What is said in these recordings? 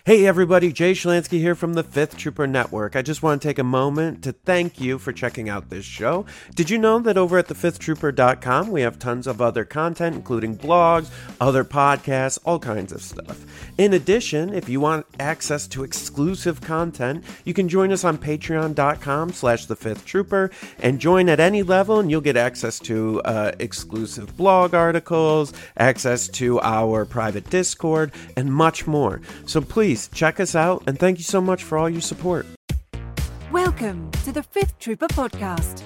Hey everybody, Jay Schlansky here from the Fifth Trooper Network. I just want to take a moment to thank you for checking out this show. Did you know that over at thefifthtrooper.com we have tons of other content, including blogs, other podcasts, all kinds of stuff. In addition, if you want access to exclusive content, you can join us on patreon.com/thefifthtrooper and join at any level and you'll get access to exclusive blog articles, access to our private Discord, and much more. So please check us out, and thank you so much for all your support. Welcome to the Fifth Trooper Podcast.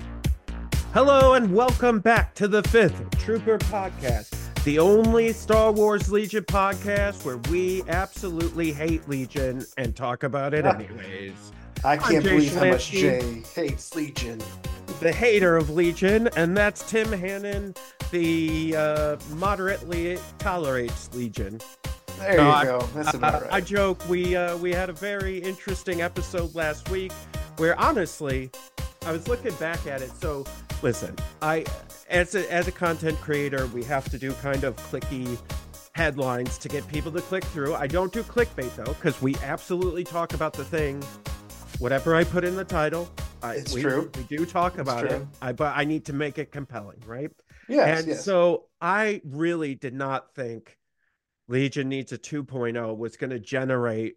Hello, and welcome back to the Fifth Trooper Podcast, the only Star Wars Legion podcast where we absolutely hate Legion and talk about it anyways. I can't believe how much Jay hates Legion. The hater of Legion, and that's Tim Hannon, the moderately tolerates Legion. There you go. That's about right. I joke. We had a very interesting episode last week where, honestly, I was looking back at it. So, listen, as a content creator, we have to do kind of clicky headlines to get people to click through. I don't do clickbait though, because we absolutely talk about the thing. Whatever I put in the title, it's true. We do talk about it, but I need to make it compelling, right? Yes. So I really did not think Legion Needs a 2.0 was going to generate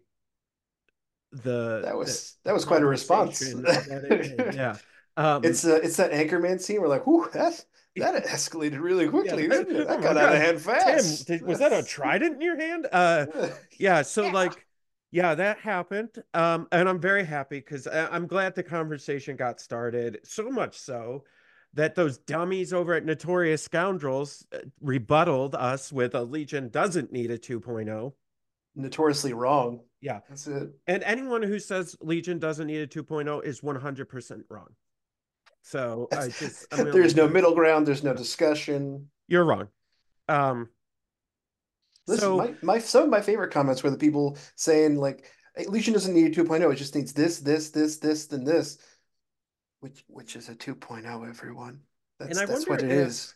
that was quite a response. Yeah. It's that Anchorman scene where, like, whew, that escalated really quickly, didn't it? That got out of hand fast. Tim, was that a trident in your hand? Yeah. So that happened. And I'm very happy because I'm glad the conversation got started. So much so that those dummies over at Notorious Scoundrels rebutted us with a Legion doesn't need a 2.0. Notoriously wrong. Yeah. That's it. And anyone who says Legion doesn't need a 2.0 is 100% wrong. So there's no middle ground. There's no discussion. You're wrong. Listen, some of my favorite comments were the people saying, like, hey, Legion doesn't need a 2.0. It just needs this, then this. Which is a 2.0, everyone. That's what it is.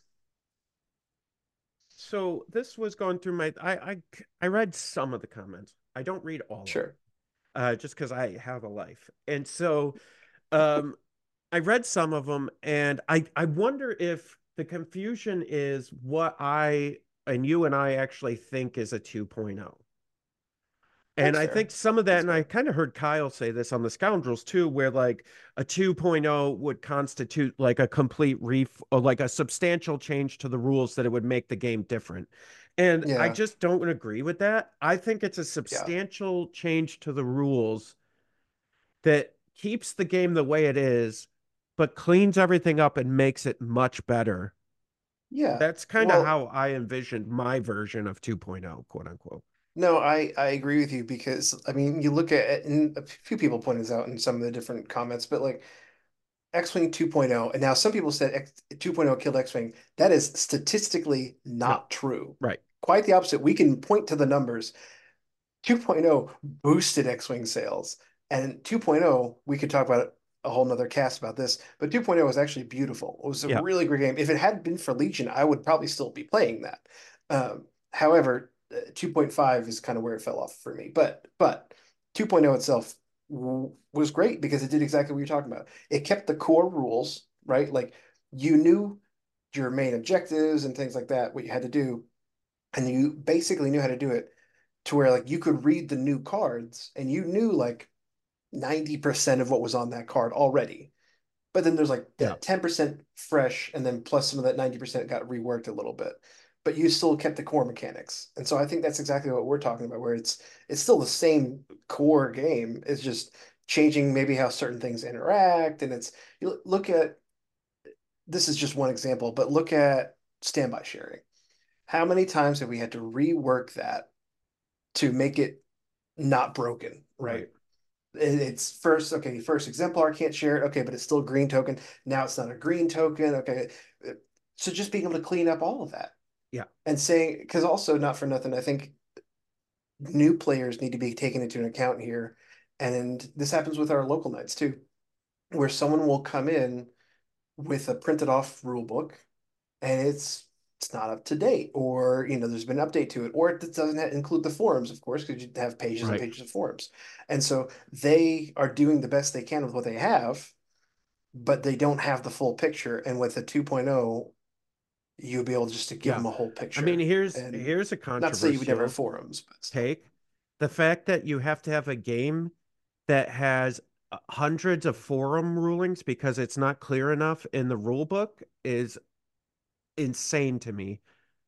So this was going through I read some of the comments. I don't read all of them. Just because I have a life. And so I read some of them, and I wonder if the confusion is what I and you and I actually think is a 2.0. And I think some of that, and I kind of heard Kyle say this on the Scoundrels too, where like a 2.0 would constitute like a complete or like a substantial change to the rules that it would make the game different. And I just don't agree with that. I think it's a substantial change to the rules that keeps the game the way it is, but cleans everything up and makes it much better. Yeah. That's kind of how I envisioned my version of 2.0, quote unquote. No, I agree with you because, I mean, you look at it, and a few people pointed this out in some of the different comments, but like X-Wing 2.0, and now some people said 2.0 killed X-Wing. That is statistically not true. Right. Quite the opposite. We can point to the numbers. 2.0 boosted X-Wing sales, and 2.0, we could talk about a whole nother cast about this, but 2.0 was actually beautiful. It was a really great game. If it hadn't been for Legion, I would probably still be playing that. However, 2.5 is kind of where it fell off for me. But 2.0 itself was great because it did exactly what you're talking about. It kept the core rules, right? Like you knew your main objectives and things like that, what you had to do, and you basically knew how to do it to where like you could read the new cards and you knew like 90% of what was on that card already. But then there's like that 10% fresh, and then plus some of that 90% got reworked a little bit. But you still kept the core mechanics. And so I think that's exactly what we're talking about, where it's still the same core game. It's just changing maybe how certain things interact. And you look at, this is just one example, but look at standby sharing. How many times have we had to rework that to make it not broken, right? It's first exemplar can't share it. Okay, but it's still a green token. Now it's not a green token. Okay. So just being able to clean up all of that. Yeah. And saying, because also not for nothing, I think new players need to be taken into an account here. And this happens with our local nights too, where someone will come in with a printed off rule book and it's it's not up to date, or there's been an update to it, or it doesn't include the forums, of course, because you have pages and Right. pages of forums. And so they are doing the best they can with what they have, but they don't have the full picture. And with a 2.0, you'll be able just to give Yeah. them a whole I mean, picture. here's And here's a not to say you would never have controversial forums, but still. take. The fact that you have to have a game that has hundreds of forum rulings because it's not clear enough in the rule book is insane to me.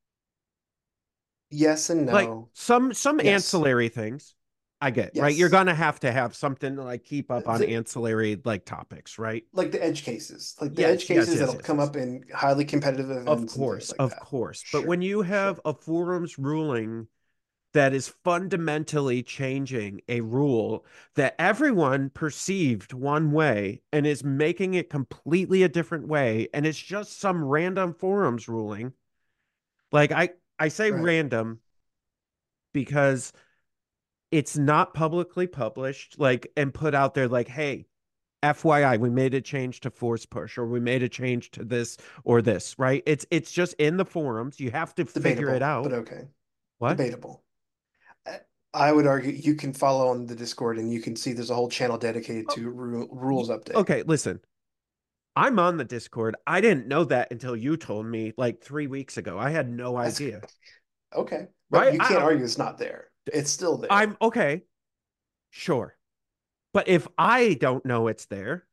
Yes and Like no. some Yes. ancillary things I get, right? You're Yes. gonna have to have something to like keep up on The, ancillary like topics, right? like the edge cases, like the edge Yes, yes, cases yes, that'll yes, come yes. up in highly competitive Of events and things course, like of that. course. But when Sure. you Sure. have a forums ruling that is fundamentally changing a rule that everyone perceived one way and is making it completely a different way, and it's just some random forums ruling. Like I say Right. random because it's not publicly published, like, and put out there like, hey, FYI, we made a change to force push, or we made a change to this or this, right? It's just in the forums. You have to figure it Debatable, but out. okay. What? Debatable. I would argue you can follow on the Discord and you can see there's a whole channel dedicated Oh, to rules update. okay, listen. I'm on the Discord. I didn't know that until you told me like 3 weeks ago. I had no That's idea. okay. But Right? you can't argue it's not there. It's still there. I'm okay. Sure. But if I don't know it's there,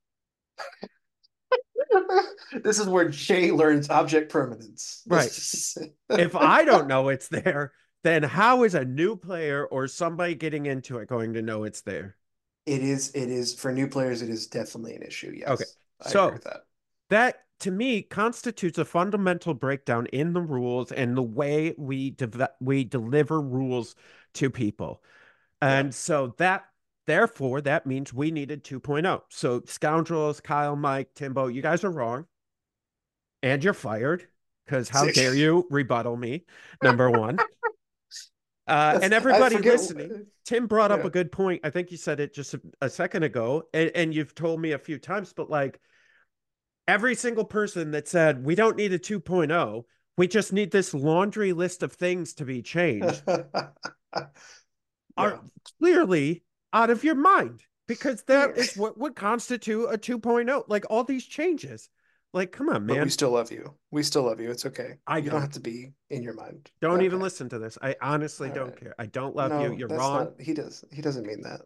This is where Jay learns object permanence. right. This is If I don't know it's there, then how is a new player or somebody getting into it going to know it's there? it is for new players, it is definitely an issue. Okay. Yes. I agree So with that. that to me constitutes a fundamental breakdown in the rules and the way we deliver rules to people. Yeah. And so that therefore that means we needed 2.0. So scoundrels, Kyle, Mike, Timbo, you guys are wrong and you're fired because how dare you rebuttal me? Number one. And I everybody forget. listening, Tim brought up Yeah. a good point. I think you said it just a second ago, and you've told me a few times, but like every single person that said we don't need a 2.0, we just need this laundry list of things to be changed are Yeah. clearly out of your mind because that Yeah. is what would constitute a 2.0. Like all these changes. Like, come on, But we man. still love you. We still love you. It's okay. I You don't don't. have to be in your mind. Don't even Okay. listen to this. I honestly All don't right. care. I don't love you. No, You're that's wrong. not, he doesn't mean that.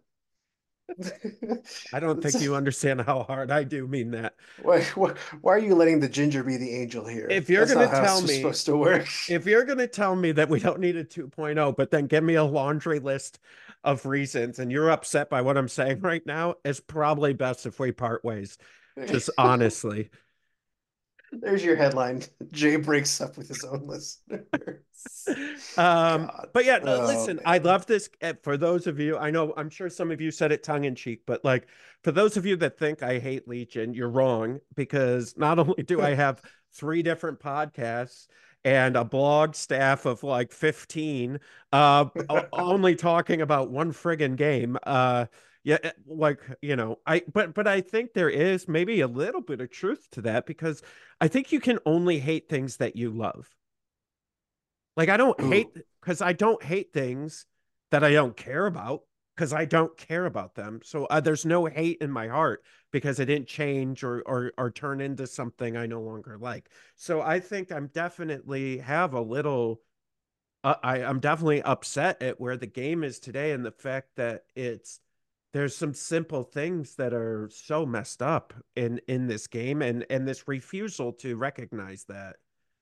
I don't That's, think you understand how hard I do mean that. why are you letting the ginger be the angel here? If you're That's going to not how tell it's me, supposed to work. if you're going to tell me that we don't need a 2.0, but then give me a laundry list of reasons and you're upset by what I'm saying right now, it's probably best if we part ways. Just honestly. There's your headline. Jay breaks up with his own listeners. God. But yeah, no, Oh listen, I man. love this. For those of you, I know, I'm sure some of you said it tongue in cheek, but like for those of you that think I hate Legion, you're wrong because not only do I have 3 different podcasts and a blog staff of like 15, only talking about one friggin' game. Yeah, like but I think there is maybe a little bit of truth to that because I think you can only hate things that you love. Like I don't Ooh. hate because I don't hate things that I don't care about because I don't care about them. So there's no hate in my heart because it didn't change or turn into something I no longer like. So I think I'm definitely have a little. I'm definitely upset at where the game is today and the fact that there's some simple things that are so messed up in this game and this refusal to recognize that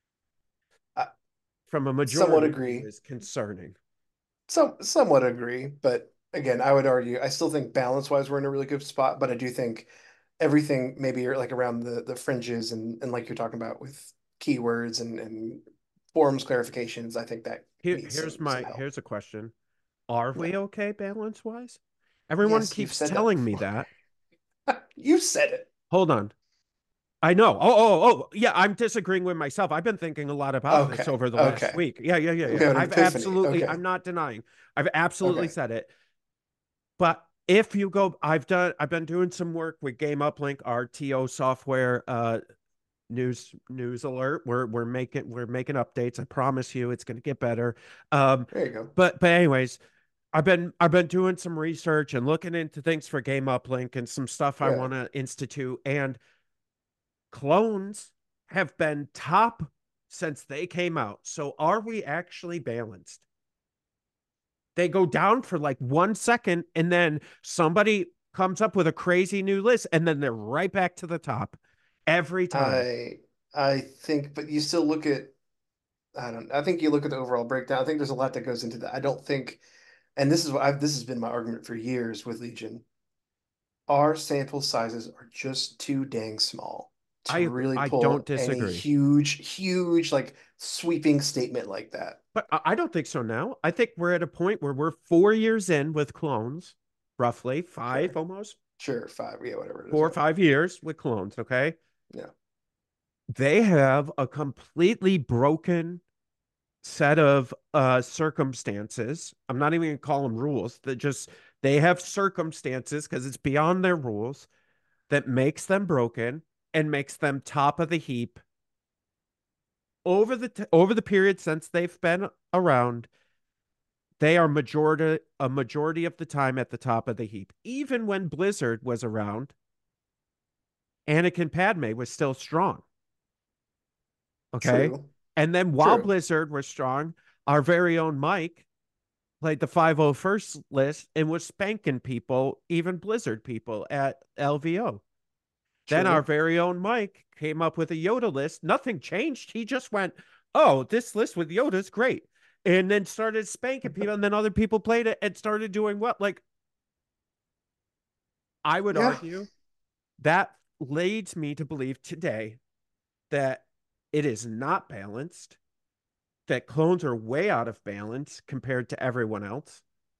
I from a somewhat majority view agree. is concerning. Somewhat agree, but again, I would argue I still think balance wise we're in a really good spot, but I do think everything maybe like around the fringes and like you're talking about with keywords and forms clarifications, I think that needs some help. Here's a question. Are Yeah. we okay balance wise? Everyone Yes, you've keeps said that telling me before. that. You said it. Hold on. I know. Yeah, I'm disagreeing with myself. I've been thinking a lot about this Okay. over the last Okay. week. Yeah. We have an I've epiphany. absolutely, Okay. I'm not denying. I've absolutely Okay. said it. But if you go, I've been doing some work with Game Uplink, our TO software news alert. We're making updates. I promise you it's going to get better. There you go. But anyways, I've been doing some research and looking into things for Game Uplink and some stuff I Yeah. want to institute. And clones have been top since they came out. So are we actually balanced? They go down for like 1 second and then somebody comes up with a crazy new list and then they're right back to the top every time. I I think, but you still look at I think you look at the overall breakdown. I think there's a lot that goes into that. I don't think, and this has been my argument for years with Legion. Our sample sizes are just too dang small to really I don't pull any disagree. huge, like sweeping statement like that. But I don't think so now. I think we're at a point where we're 4 years in with clones, roughly five Sure. almost, Sure, five, yeah, whatever it is. 4 or 5 years with clones. Okay. Yeah. They have a completely broken set of circumstances. I'm not even gonna call them rules. They have circumstances because it's beyond their rules that makes them broken and makes them top of the heap over the period since they've been around. They are a majority of the time at the top of the heap. Even when Blizzard was around, Anakin Padme was still strong. Okay. True. And then while True. Blizzard was strong, our very own Mike played the 501st list and was spanking people, even Blizzard people at LVO. Then our True. very own Mike came up with a Yoda list. Nothing changed. He just went, "Oh, this list with Yoda is great." And then started spanking people. And then other people played it and started doing what? Like, I would Yeah. argue that leads me to believe today that it is not balanced, that clones are way out of balance compared to everyone else.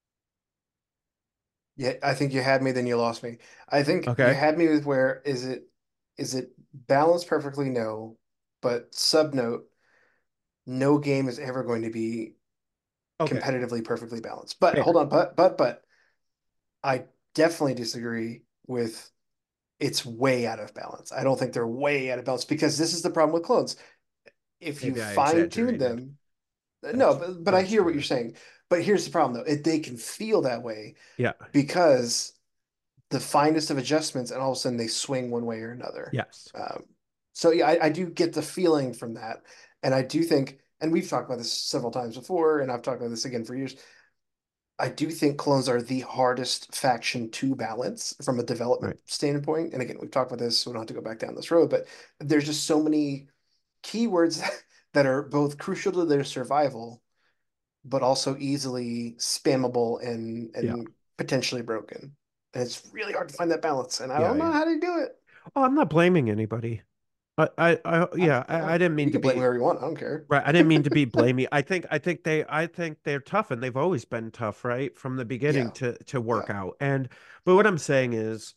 Yeah, I think you had me, then you lost me. I think you Okay. had me with where is it balanced perfectly? No. But subnote, no game is ever going to be Okay. competitively perfectly balanced. But hold Fair. on, but I definitely disagree with it's way out of balance. I don't think they're way out of balance because this is the problem with clones. If you Maybe I fine tune exaggerated. them, no, That's but I that's hear what you're fair. saying. But here's the problem though. They can feel that way Yeah. because the finest of adjustments, and all of a sudden they swing one way or another. Yes. Um, so yeah, I do get the feeling from that, and I do think, and we've talked about this several times before, and I've talked about this again for years. I do think clones are the hardest faction to balance from a development Right. standpoint. And again, we've talked about this, so we don't have to go back down this road, but there's just so many keywords that are both crucial to their survival, but also easily spammable and Yeah. potentially broken. And it's really hard to find that balance. And I Yeah. don't know Yeah. how to do it. Oh, I'm not blaming anybody. Yeah. I didn't mean You to can blame be whoever you want. I don't care. right. I didn't mean to be blamey. I think they're tough, and they've always been tough, right, from the beginning Yeah. to work Yeah. out. But what I'm saying is,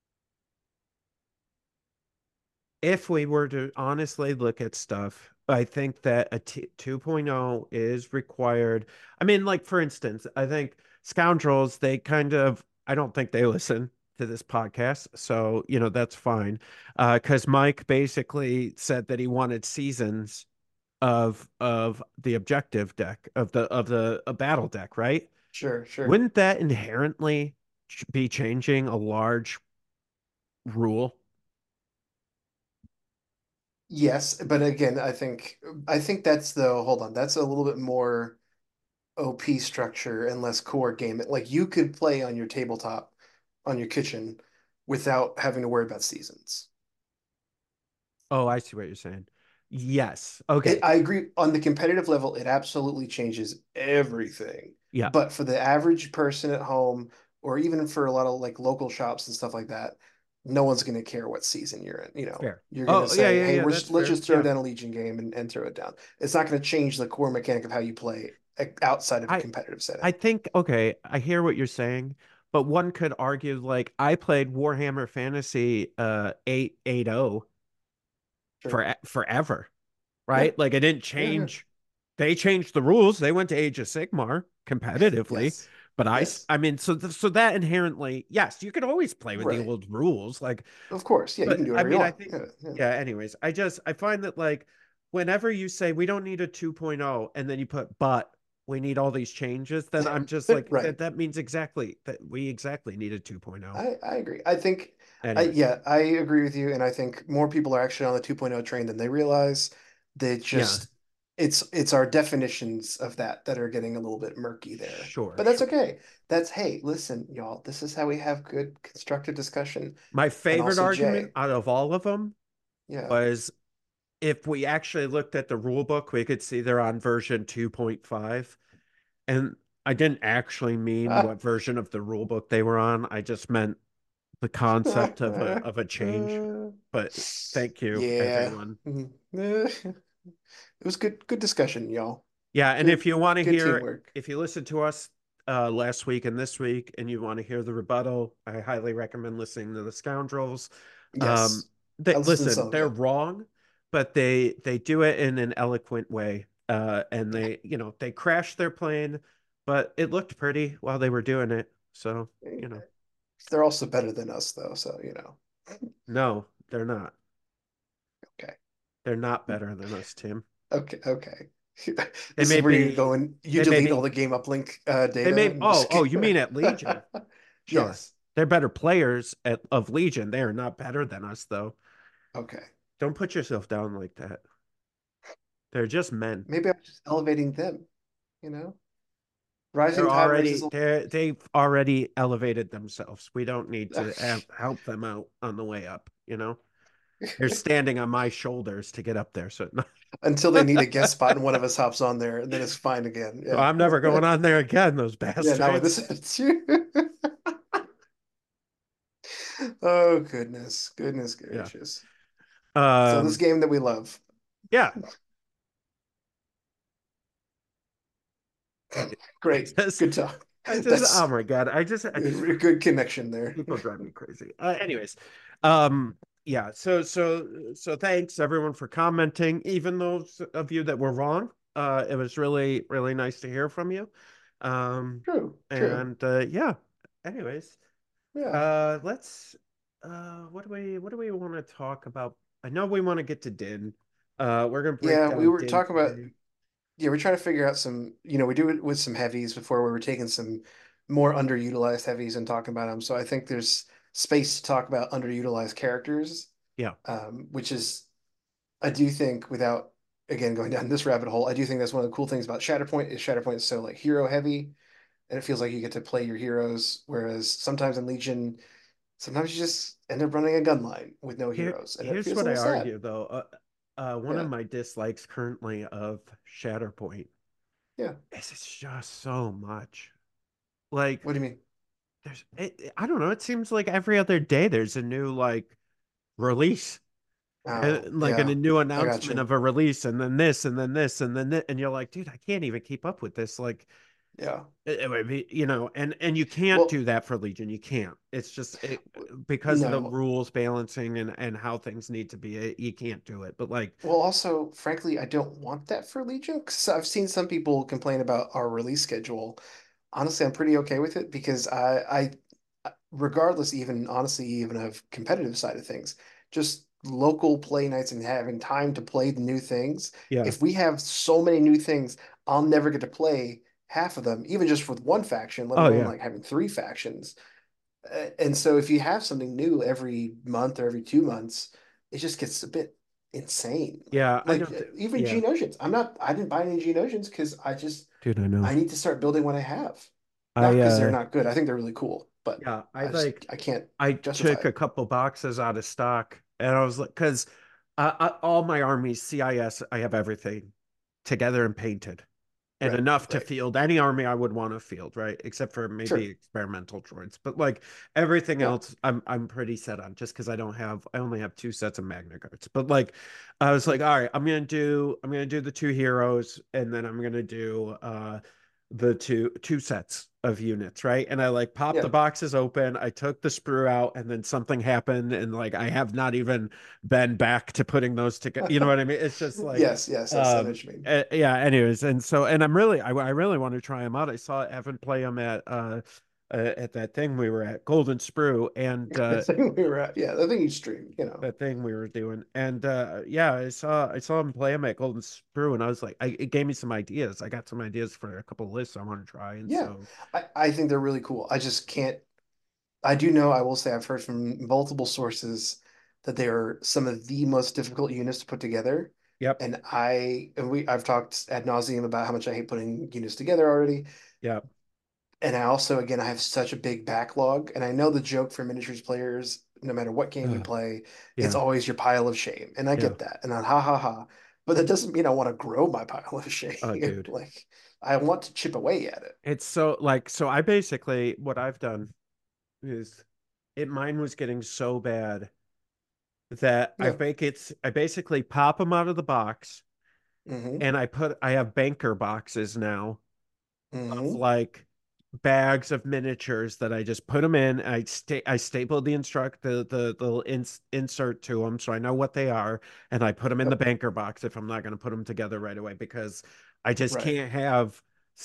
if we were to honestly look at stuff, I think that 2.0 is required. I mean, like for instance, I think Scoundrels, I don't think they listen to this podcast, so that's fine. Because Mike basically said that he wanted seasons of the objective deck of the a battle deck, right? Sure. Sure. Wouldn't that inherently be changing a large rule? Yes, but again, I think that's the hold on. That's a little bit more OP structure and less core game. Like you could play on your tabletop, on your kitchen, without having to worry about seasons. Oh, I see what you're saying. Yes. Okay. I agree on the competitive level, it absolutely changes everything. Yeah. But for the average person at home, or even for a lot of like local shops and stuff like that, no one's going to care what season you're in. Fair. You're going to Oh, yeah, say, yeah, "Hey, yeah. That's let's fair. just throw Yeah. down a Legion game and throw it down." It's not going to change the core mechanic of how you play outside of a I competitive I setting. think okay, I hear what you're saying, but one could argue like I played Warhammer Fantasy 880 Sure. forever, Yeah. right? Like I didn't Yeah. Yeah. change. They changed the rules. They went to Age of Sigmar competitively, Yes. But Yes. I mean, so that inherently, yes, you could always play with the Right. old rules, like, Of course. Yeah, you can but do I whatever you mean, I want. think, Yeah, yeah. yeah, anyways, I find that like whenever you say we don't need a 2.0 and then you put but we need all these changes, then I'm just like Right. that means exactly that we exactly need a 2.0. I agree. I think Anyways, yeah, I agree with you, and I think more people are actually on the 2.0 train than they realize. They yeah, just it's our definitions of that are getting a little bit murky there. sure, But that's sure. okay. That's hey, listen, y'all, this is how we have good constructive discussion. My And favorite also argument Jay. out of all of them Yeah. was if we actually looked at the rule book, we could see they're on version 2.5. And I didn't actually mean what version of the rule book they were on. I just meant the concept of a change. But thank you, Yeah. everyone. It was good discussion, y'all. Yeah, and if Good you want to good hear, teamwork. if you listen to us last week and this week, and you want to hear the rebuttal, I highly recommend listening to the Scoundrels. Um, Yes. they I listened to listen, some of they're it. wrong, but they do it in an eloquent way. And Yeah. they crashed their plane, but it looked pretty while they were doing it. So, They're also better than us though, so no, they're not. Okay. They're not better than us, Tim. Okay, okay. They This may is where you be, go and you they may delete all be, the game uplink they data may, and oh, just oh, you mean at get Legion? Sure. Yes. They're better players of Legion. They are not better than us, though. Okay. Don't put yourself down like that. They're just men. Maybe I'm just elevating them, you know? Rising tide raises all They've already elevated themselves. We don't need to boats. help them out on the way up, you know? They're standing on my shoulders to get up there. So, Until they need a guest spot and one of us hops on there and then it's fine again. so Yeah. I'm never going on there again, those Yeah, not with bastards. this attitude. Oh goodness. Goodness Yeah. gracious. So this Um, game that we love. yeah. I Great. just, Good talk. oh That's my God. I just good connection there. people drive me crazy. Anyways, yeah. So thanks everyone for commenting. Even those of you that were wrong, it was really really nice to hear from you. True, true. And yeah. Anyways, Yeah. let's. What do we want to talk about? I know we want to get to Din. We're gonna break Yeah, we down were Din talking about today. yeah, we're trying to figure out some, we do it with some heavies before we were taking some more underutilized heavies and talking about them. So I think there's space to talk about underutilized characters, Yeah. which is I do think without again going down this rabbit hole, I do think that's one of the cool things about Shatterpoint is Shatterpoint is so like hero heavy and it feels like you get to play your heroes, whereas sometimes in Legion, sometimes you just end up running a gun line with no heroes, and it Here's feels a what I little sad. argue though. One of Yeah, my dislikes currently of Shatterpoint yeah. is it's just so much. Like What do you mean? I don't know. It seems like every other day there's a new like release, Oh, and like a yeah, new I got announcement you. of a release, and then this, and then this, and then this, and you're like, dude, I can't even keep up with this. Like, Yeah. it would be, and you can't Well, do that for Legion. You can't. It's just because of the no. rules balancing and how things need to be. You can't do it. But like, Well, also, frankly, I don't want that for Legion because I've seen some people complain about our release schedule. Honestly, I'm pretty okay with it because regardless, even honestly, even of competitive side of things, just local play nights and having time to play the new things. yeah, If we have so many new things, I'll never get to play half of them, even just with one faction, let oh alone yeah, like having three factions. And so if you have something new every month or every 2 months, it just gets a bit insane. yeah. I Like don't. even Yeah, Geonosians. I didn't buy any Geonosians because dude, I know. I need to start building what I have. Not I because they're not good. I think they're really cool, but yeah, I can't I justify took a it. couple boxes out of stock, and I was like, because all my armies, CIS, I have everything together and painted, and Right, enough to right. field any army I would want to field, right? Except for maybe Sure. experimental droids, but like everything Yeah. else, I'm pretty set on. Just because I only have two sets of Magna Guards, but like, I was like, all right, I'm gonna do the two heroes, and then I'm gonna do the two sets of units, right? And I like popped the Yeah. boxes open. I took the sprue out, and then something happened, and like I have not even been back to putting those together. You know what I mean? It's just like, Yes. I know what you mean. yeah. Anyways, and so, and I really want to try them out. I saw Evan play them at that thing we were at, Golden Sprue, and The thing we were at, yeah, the thing you stream, you know. that thing we were doing. And yeah, I saw him play him at Golden Sprue, and I was like, it gave me some ideas. I got some ideas for a couple of lists I want to try. And Yeah, so I think they're really cool. I just can't. I do know. I will say I've heard from multiple sources that they are some of the most difficult units to put together. yep, I've talked ad nauseum about how much I hate putting units together already. yep, And I also, again, I have such a big backlog. And I know the joke for miniatures players, no matter what game you play, it's yeah, always your pile of shame. And I yeah. get that. And ha ha ha. But that doesn't mean I want to grow my pile of Oh, shame. dude. Like I want to chip away at it. It's so like, so I basically, what I've done is, mine was getting so bad that Yeah. I basically pop them out of the box, Hmm. and I have banker boxes now of Hmm. like bags of miniatures that I just put them in. I stapled the little insert to them, so I know what they are, and I put them in the Yep. banker box if I'm not going to put them together right away, because I just Right. can't have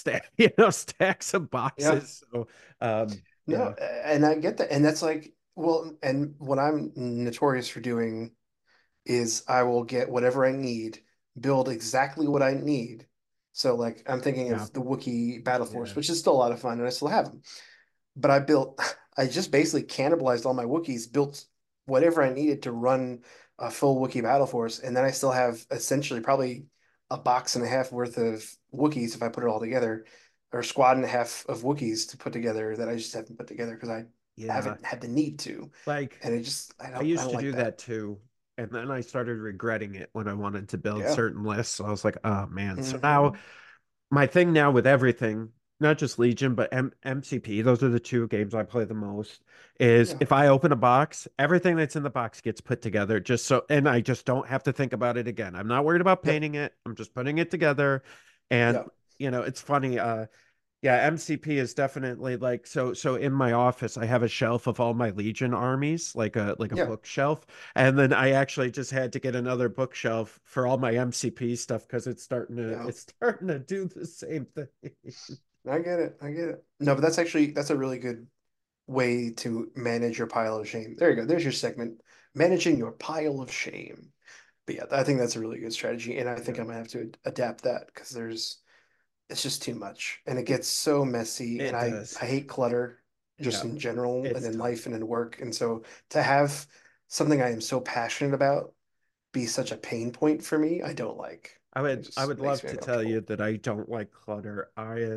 stacks of Yeah. boxes. So No, yeah, and I get that. And that's like, well, and what I'm notorious for doing is I will get whatever I need, build exactly what I need. So like I'm thinking yeah, of the Wookiee Battle Force, yeah, which is still a lot of fun, and I still have them. But I just basically cannibalized all my Wookiees, built whatever I needed to run a full Wookiee Battle Force, and then I still have essentially probably a box and a half worth of Wookiees if I put it all together, or a squad and a half of Wookiees to put together that I just haven't put together because I yeah. haven't had the need to. Like, And it just I I used don't to like do that. that too. And then I started regretting it when I wanted to build Yeah. certain lists. So I was like, oh man. So now Hmm. my thing now with everything, not just Legion, but MCP, those are the two games I play the most, is Yeah. if I open a box, everything that's in the box gets put together just so, and I just don't have to think about it again. I'm not worried about Yep. painting it. I'm just putting it together. And, Yep. it's funny. Yeah, MCP is definitely like, so in my office I have a shelf of all my Legion armies, like a Yeah. bookshelf. And then I actually just had to get another bookshelf for all my MCP stuff because Yeah. it's starting to do the same thing. I get it. I get it. No, but that's a really good way to manage your pile of shame. There you go. There's your segment. Managing your pile of shame. But yeah, I think that's a really good strategy. And I think Yeah. I'm gonna have to adapt that because it's just too much. And it It gets so messy. And it I does. hate clutter just Yeah. in general and It's in tough. life and in work. And so to have something I am so passionate about be such a pain point for me, I don't like. It I just would makes love me to tell you uncomfortable. that I don't like clutter.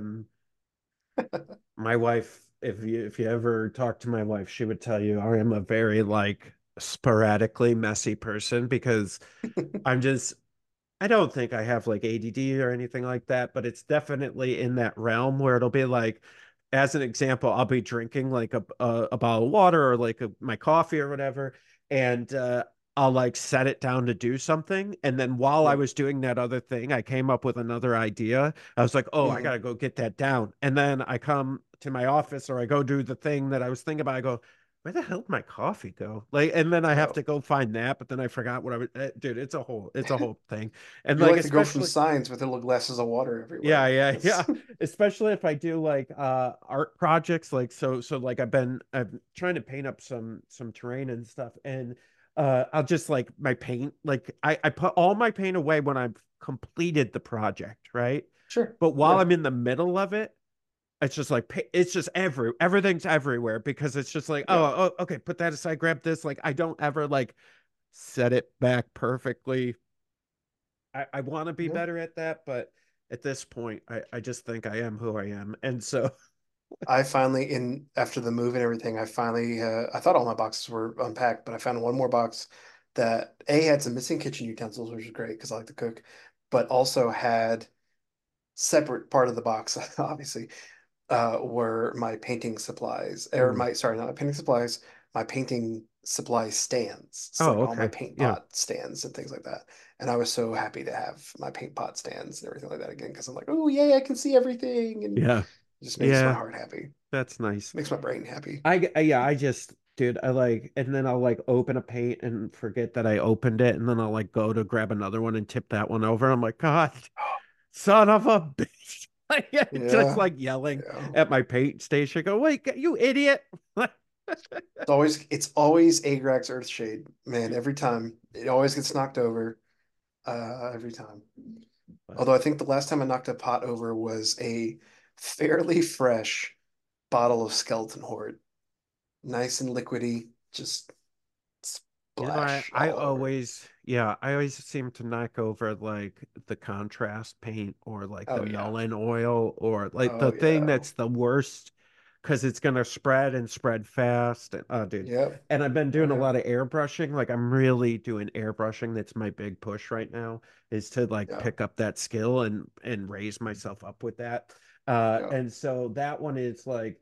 My wife, if you ever talk to my wife, she would tell you I am a very like sporadically messy person, because I'm just I don't think I have like ADD or anything like that, but it's definitely in that realm where it'll be like, as an example, I'll be drinking like a bottle of water or like my coffee or whatever, and I'll like set it down to do something, and then while I Yep. was doing that other thing, I came up with another idea. I was like, oh, I Hmm. gotta go get that down, and then I come to my office or I go do the thing that I was thinking about. I go, where the hell did my coffee go? Like, and then I have Oh. to go find that, but then I forgot what dude, it's a whole thing. And You're like, like the girl from especially, Signs with her little glasses of water yeah, everywhere. yeah, That's yeah. Especially if I do like art projects, like, so like I'm trying to paint up some terrain and stuff, and I'll just like my paint, like I put all my paint away when I've completed the project, right? sure. But while Yeah. I'm in the middle of it, it's just like it's just everything's everywhere, because it's just like, Yeah. okay, put that aside, grab this. Like, I don't ever like set it back perfectly. I want to be Yeah. better at that, but at this point, I just think I am who I am. And so, I finally, in after the move and everything, I thought all my boxes were unpacked, but I found one more box that A had some missing kitchen utensils, which is great because I like to cook, but also had separate part of the box, obviously, were my painting supplies, or mm. my, sorry, not my painting supplies, my painting supply stands. It's Oh, like all my okay. paint Yeah. pot stands and things like that. And I was so happy to have my paint pot stands and everything like that again because I'm like, oh, yay, I can see everything. And Yeah. It just makes my Yeah, heart happy. that's nice. Makes my brain happy. Yeah, I just, dude, I like, and then I'll like open a paint and forget that I opened it, and then I'll like go to grab another one and tip that one over. I'm like, God, son of a bitch. Like, just Yeah. like yelling Yeah. at my paint station. Go, wait, you idiot. It's always Agrax Earthshade. Man, every time. It always gets knocked over. Every time. But Although I think the last time I knocked a pot over was a fairly fresh bottle of Skeleton Horde. Nice and liquidy, just splash I all over. always, yeah, I always seem to knock over like the contrast paint or like the Oh yeah. Nuln oil or like the Oh thing yeah. that's the worst because it's gonna spread and spread fast. Oh, dude. Yep. And I've been Oh doing a yeah. lot of airbrushing. Like I'm really doing airbrushing. That's my big push right now is to like Yeah. pick up that skill and raise myself up with that. Yeah. And so that one is like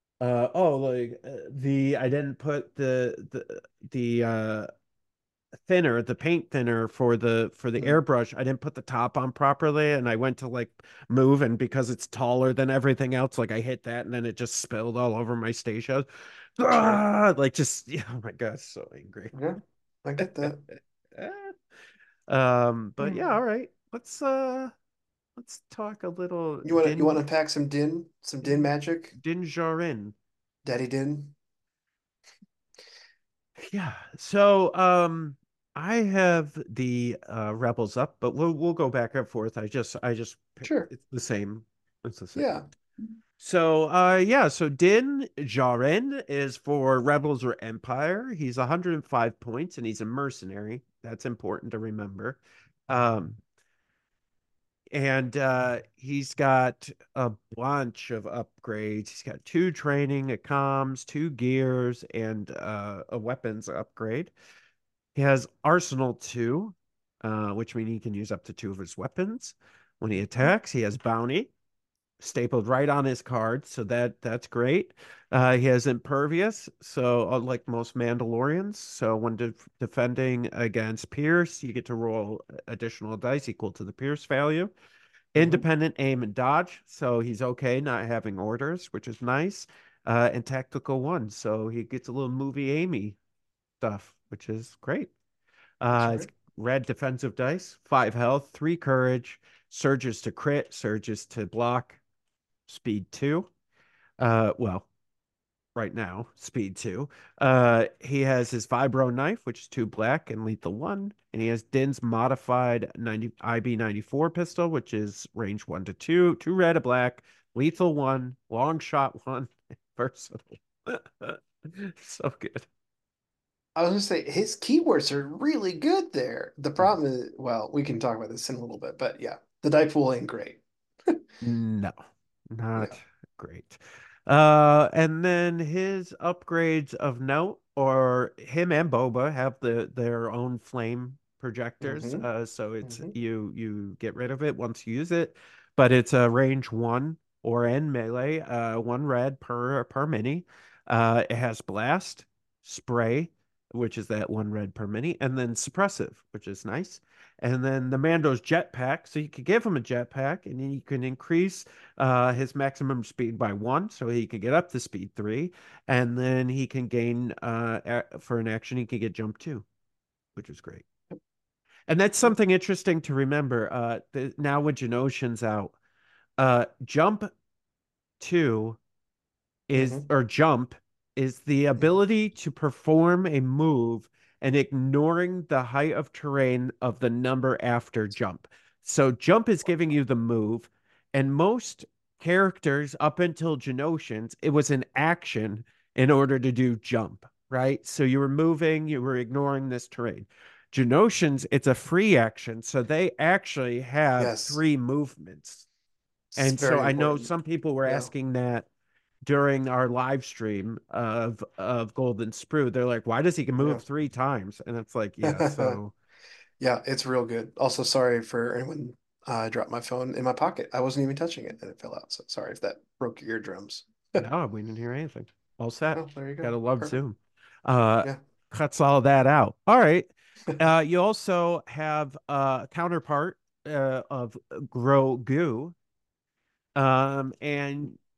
the I didn't put the thinner, the paint thinner for the Mhm. airbrush. I didn't put the top on properly, and I went to like move, and because it's taller than everything else, like I hit that, and then it just spilled all over my station. Sure. Like just yeah, oh my God, so angry. Yeah. I get that. But yeah, all right. Let's talk a little You want to unpack some Din Din magic? Din Djarin. Daddy Din? Yeah. So, I have the Rebels up, but we'll go back and forth. I just picked Sure. it's the same. It's the same. Yeah. So, yeah, so Din Djarin is for Rebels or Empire. He's 105 points and he's a mercenary. That's important to remember. Um, and he's got a bunch of upgrades. He's got two training, a comms, two gears, and a weapons upgrade. He has Arsenal 2, which means he can use up to two of his weapons. When he attacks, he has Bounty stapled right on his card, so that's great. He has Impervious, so like most Mandalorians. So when defending against Pierce, you get to roll additional dice equal to the Pierce value. Mm-hmm. Independent aim and dodge, so he's okay not having orders, which is nice. And Tactical 1, so he gets a little movie Amy stuff, which is great. That's It's right. red defensive dice, 5 health, 3 courage, surges to crit, surges to block, speed 2. Well, right now, speed 2. He has his vibro knife, which is 2 black and lethal 1, and he has Din's modified 90 IB-94 pistol, which is range 1 to 2, 2 red, a black, lethal 1, long shot 1, versatile. So good. I was gonna say his keywords are really good there. The problem is, well, we can talk about this in a little bit, but yeah, the die pool ain't great. No, not No. great. And then his upgrades of note, or him and Boba have their own flame projectors. Mm-hmm. So it's Mm-hmm. you get rid of it once you use it, but it's a range 1 or in melee, 1 red per mini. It has blast, spray, which is that 1 red per mini, and then suppressive, which is nice. And then the Mando's jetpack. So you could give him a jetpack, and then you can increase his maximum speed by 1, so he can get up to speed 3, and then he can gain for an action he can get jump 2, which is great. And that's Yep. something interesting to remember. Now with Genosians out, jump 2 is Mm-hmm. or jump is the Mm-hmm. ability to perform a move and ignoring the height of terrain of the number after jump. So jump is giving you the move, and most characters up until Genosians, it was an action in order to do jump, right? So you were moving, you were ignoring this terrain. Genosians, it's a free action, so they actually have Yes. three movements. It's And so very I know important. some people were Yeah. asking that during our live stream of Golden Sprue. They're like, why does he Yeah. move 3 times? And it's like, yeah, so Yeah, it's real good. Also, sorry for anyone I dropped my phone in my pocket. I wasn't even touching it and it fell out. So sorry if that broke your eardrums. no, we didn't hear anything. All set. Oh, there you go. Gotta love Perfect. Zoom. Uh Yeah. Cuts all that out. All right. You also have a counterpart of Grogu. And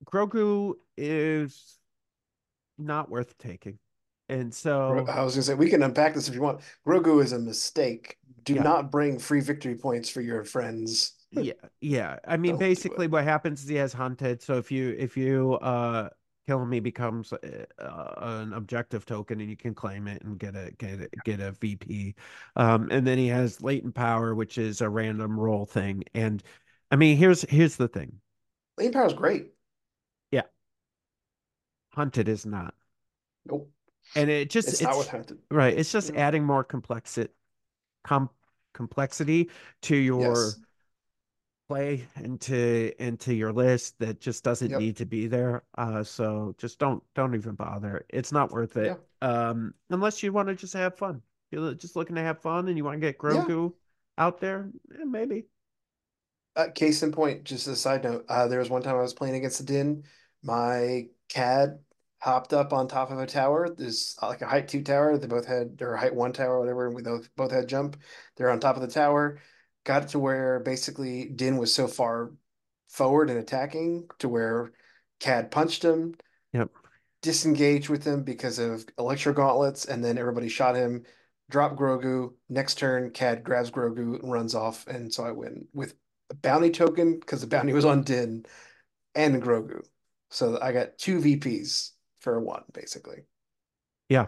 Grogu is not worth taking. And so, I was gonna say we can unpack this if you want. Grogu is a mistake. Do yeah, not bring free victory points for your friends. yeah, yeah. I mean, Don't do it. basically, what happens is he has hunted. So if you kill him, he becomes an objective token, and you can claim it and get a VP. And then he has latent power, which is a random roll thing. And I mean, here's the thing. Lane power is great. Yeah, hunted is not, Nope, and it's not what it's hunted. right. It's just Yeah. adding more com complexity to your Yes. play into your list that just doesn't Yep. need to be there. So just don't even bother. It's not worth Yeah. it. Unless you want to just have fun. You're just looking to have fun and you want to get Yeah. Grogu out there, maybe. Case in point, just a side note, there was one time I was playing against the Din. My CAD hopped up on top of a tower. There's like a height two tower. They both had, or height one tower, whatever. And we both had jump. They're on top of the tower. Got it to where basically Din was so far forward and attacking to where CAD punched him, Yep. disengaged with him because of electro gauntlets, and then everybody shot him. Drop Grogu. Next turn, CAD grabs Grogu and runs off, and so I win with a bounty token because the bounty was on Din and Grogu. So I got two VPs for one, basically. Yeah.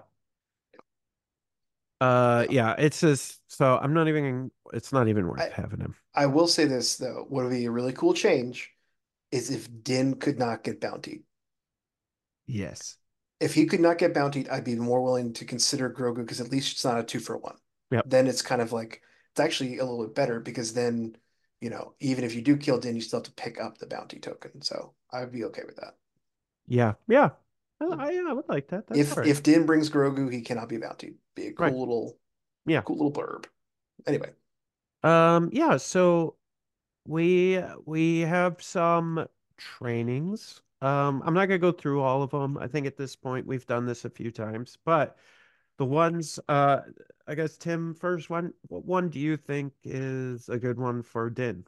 Yeah. Yeah, it's just so it's not even worth I having him. I will say this though, what would be a really cool change is if Din could not get bountied. Yes. If he could not get bountied, I'd be more willing to consider Grogu because at least it's not a two for one. Yep. Then it's kind of like it's actually a little bit better because then, even if you do kill Din, you still have to pick up the bounty token. So I'd be okay with that. Yeah. Yeah. I would like that. That's all right. If Din brings Grogu, he cannot be bounty. Be a Right. Yeah. cool little blurb. Anyway, Yeah, so we have some trainings. I'm not gonna go through all of them. I think at this point we've done this a few times, but the ones I guess Tim, first one, what one do you think is a good one for Din?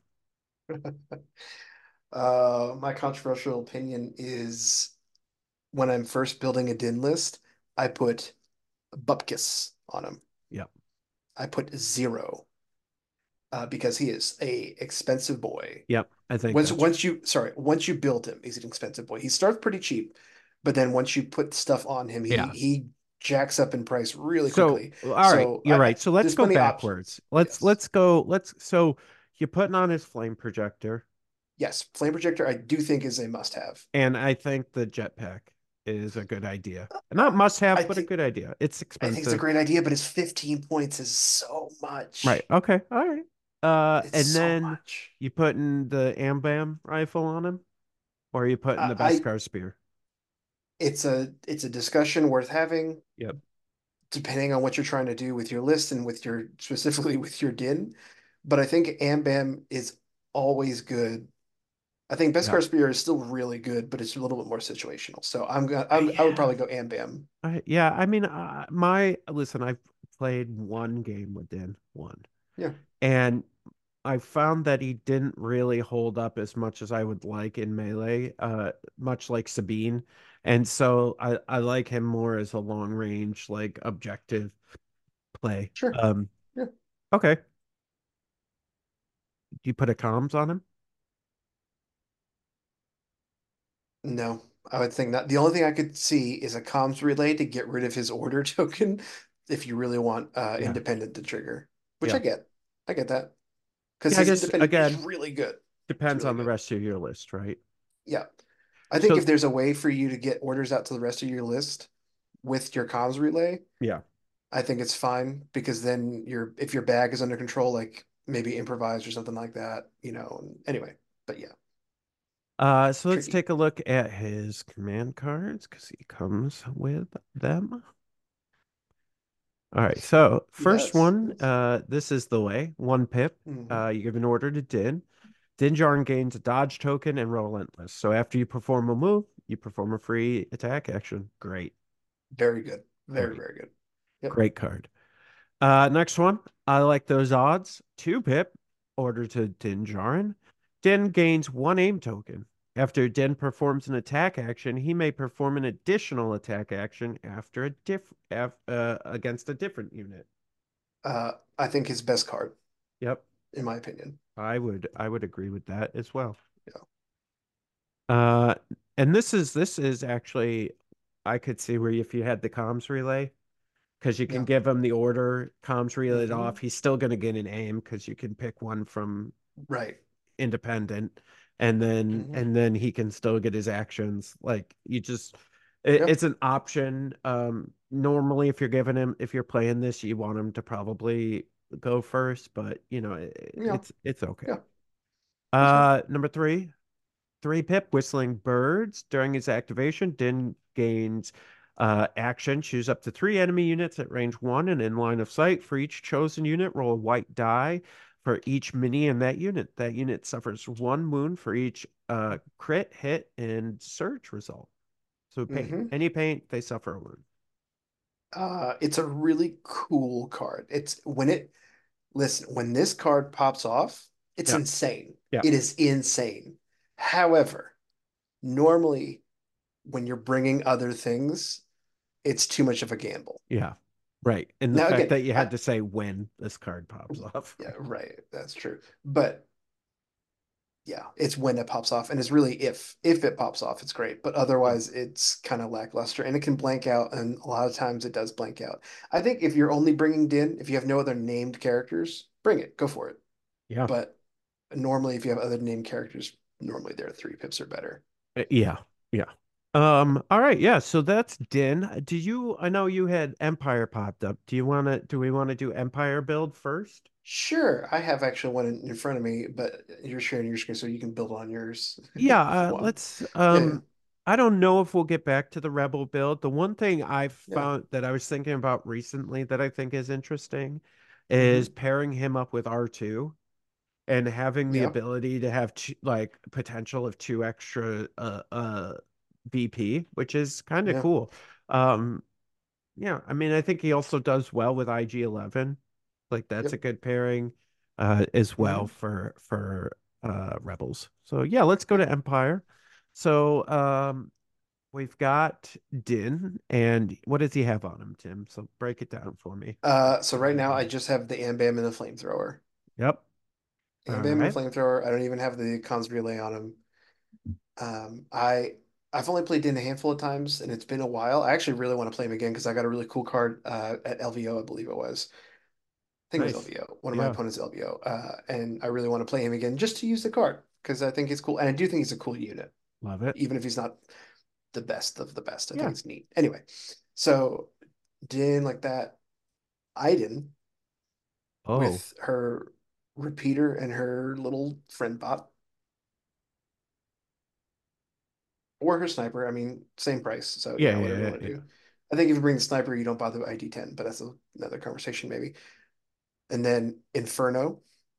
my controversial opinion is when I'm first building a Din list, I put Bupkis on him. Yep. I put zero because he is a expensive boy. Yep. I think that's Once you build him, he's an expensive boy. He starts pretty cheap, but then once you put stuff on him, he yeah. he jacks up in price really So quickly. all right, So you're right. So let's there's go plenty of backwards. options. Yes. Let's so you're putting on his flame projector, Yes, flame projector I do think is a must have. and I think the jetpack is a good idea. Not must have, I but a think good idea. It's I think it's a expensive. great idea, but it's 15 points is so Right. much. Okay. All right. It's And so then much. you putting the Ambam rifle on him, or are you putting the I Beskar spear? it's a discussion worth having, Yep. depending on what you're trying to do with your list and with your specifically with your din. But I think Ambam is always good. I think Yep. Beskar Spear is still really good, but it's a little bit more situational. So I would Yeah. probably go Ambam. Yeah. I mean, my listen. I've played one game with Din, one, Yeah, and I found that he didn't really hold up as much as I would like in melee, much like Sabine. And so I like him more as a long range, like objective play. sure. Yeah. Okay. Do you put a comms on him? No, I would think not. The only thing I could see is a comms relay to get rid of his order token if you really want Yeah. independent to trigger, which Yeah. I get that because Yeah, I his guess independent is again, really good. It's depends really on the good. rest of your list, right? Yeah. I think if So there's a way for you to get orders out to the rest of your list with your comms relay, yeah. I think it's fine because then if your bag is under control, like maybe improvise or something like that, anyway, but yeah, So let's tricky. take a look at his command cards because he comes with them. All right, so He first does. one, this is the way. One pip. Hmm. You give an order to Din. Din Djarin gains a dodge token and relentless. So after you perform a move, you perform a free attack action. Great, Very good. Very, great, very good. Yep. great card. Next one. I like those odds. Two pip. Order to Din Djarin. Din gains one aim token. After Din performs an attack action, he may perform an additional attack action after against a different unit. I think his best card, Yep. in my opinion. I would agree with that as well. Yeah. Uh, and this is actually I could see where if you had the comms relay, because you can Yeah. give him the order, comms relay it Hmm. off. He's still going to get an aim because you can pick one from Right. independent, and then Hmm. and then he can still get his actions. Like you just, Yeah. it's an option. Normally, if you're playing this, you want him to probably go first, but Yeah. it's okay. Yeah. That's fine. Number three. 3 pip whistling birds. During his activation, Din gains action. Choose up to 3 enemy units at range 1 and in line of sight. For each chosen unit, roll a white die for each mini in that unit. That unit suffers 1 wound for each crit, hit, and surge result. So paint. Hmm. Any paint, they suffer a wound. It's a really cool card. Listen, when this card pops off, it's Yeah. insane. Yeah. It is insane. However, normally when you're bringing other things, it's too much of a gamble. Yeah. Right. And the Now, fact again, that you had to say when this card pops off. yeah, right. That's true. But yeah, it's when it pops off, and it's really if it pops off, it's great. But Yeah. otherwise, it's kind of lackluster, and it can blank out, and a lot of times it does blank out. I think if you're only bringing Din, if you have no other named characters, bring it, go for it. Yeah. But normally, if you have other named characters, normally their 3 pips are better. Yeah. Yeah. All right, yeah, so that's Din. I know you had Empire popped up. Do we want to do Empire build first? Sure, I have actually one in front of me, but you're sharing your screen, so you can build on yours Yeah, if you want. let's Yeah, I don't know if we'll get back to the Rebel build. The one thing I've yeah, found that I was thinking about recently that I think is interesting yeah. is Hmm. pairing him up with R2 and having the Yeah, ability to have like potential of 2 extra VP, which is kind of yeah, cool. Um Yeah, I mean, I think he also does well with IG-11. Like that's a yep. good pairing as well Hmm. for Rebels. So yeah, let's go Yep. to Empire. So we've got Din, and what does he have on him, Tim? So break it down for me. So right now I just have the Ambam and the flamethrower. Yep. All Ambam and the right. flamethrower. I don't even have the cons relay on him. Um, I I've only played Din a handful of times, and it's been a while. I actually really want to play him again because I got a really cool card at LVO, I believe it was. I think it was Nice. LVO. One of my Yeah. opponents LVO, and I really want to play him again just to use the card because I think he's cool, and I do think he's a cool unit, Love it. even if he's not the best of the best. I think Yeah. it's neat. Anyway, so Din like that, Iden Oh. with her repeater and her little friend bot, or her sniper. I mean, same price. So Yeah, whatever you yeah, want to yeah. do. I think if you bring the sniper, you don't bother with ID10, but that's another conversation maybe. And then Inferno.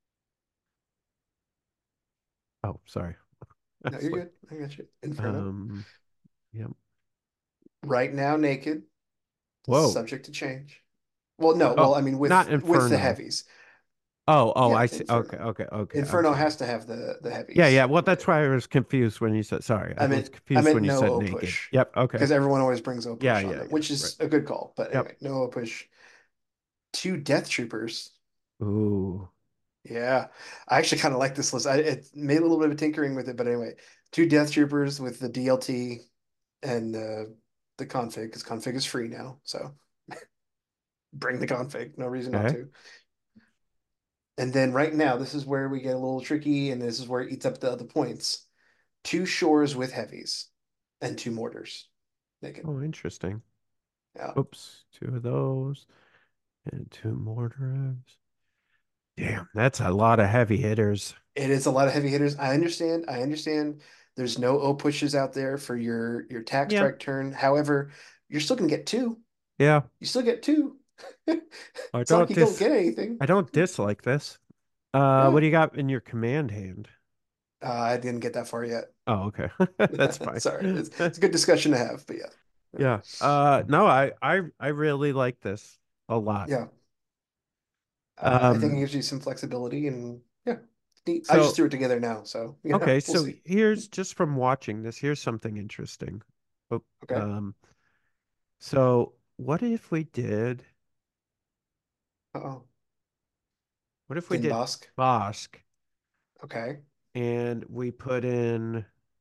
Oh, sorry. No, That's you're like good. I got you. Inferno. um yeah. Right now, naked. Whoa. Subject to change. Well, no. Oh, Well, I mean, not with the Inferno. heavies. Oh, Yeah, I see. Okay, Inferno. okay, okay. I'm Inferno sorry. has to have the Yeah, yeah. heavies. Well, Yeah. that's why I was confused when you said sorry. I I was meant I confused meant when you no said O naked. push Yep. Okay. because everyone always brings O Yeah, push on yeah, them, yeah. which Right. is a good call. But Yep. anyway, no O push. 2 Death Troopers. Ooh. Yeah, I actually kind of like this list. It made a little bit of tinkering with it, but anyway, 2 Death Troopers with the DLT and the config because config is free now. So bring the config. No reason not Okay. to. And then right now, this is where we get a little tricky, and this is where it eats up the other points. 2 Shores with heavies and 2 Mortars. Naked. Oh, interesting. Yeah. Oops. 2 of those and 2 mortars. Damn, that's a lot of heavy hitters. It is a lot of heavy hitters. I understand. I understand. There's no O pushes out there for your tax Yeah. strike turn. However, you're still gonna get two. Yeah. You still get two. I It's not like don't you don't dis get anything. I don't dislike this. Yeah. What do you got in your command hand? I didn't get that far yet. Oh, okay. That's fine. Sorry. It's a good discussion to have, but yeah. Yeah. Yeah. No, I really like this a lot. Yeah. I think it Um, gives you some flexibility and yeah. neat. I just So threw it together now, so okay, we'll so see. here's just from watching this, here's something interesting. Oh, Okay. um, so what if we did Uh-oh. what if we Din did Bosk. Bosk Okay. and we put in